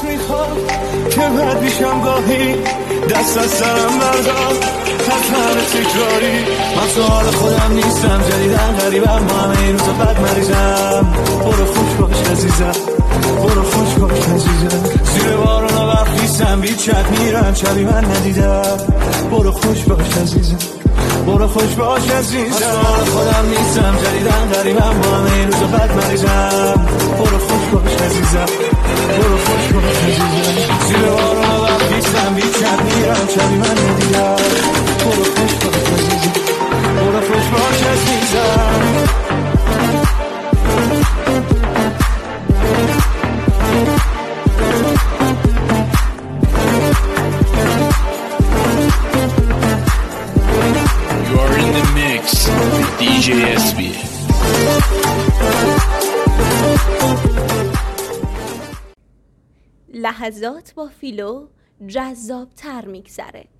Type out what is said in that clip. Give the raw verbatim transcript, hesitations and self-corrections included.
نمیخوام که بد میشم گاهی دست از سرم بردار خطر تکراری من تو حال خودم نیستم جدیدن غریبم ما همه این روزا بد مریضم برو خوش باش عزیزم برو خوش باش عزیزم زیر بارون و برف نیستم بی چت میرم شبی من ندیدم برو خوش باش عزیزم برو خوش باش عزیزم من حال خودم نیستم جدیدن غریبم با همه این روزا بد مریضم برو خوش باش عزیزم برو خوش باش عزیزم زیر بارون و برف نیستم بی چت میرم شبی من ندیدم برو خوش باش عزیزم برو خوش باش عزیزم دی جی اس بی. لحظات با فیلو جذاب تر میگذره.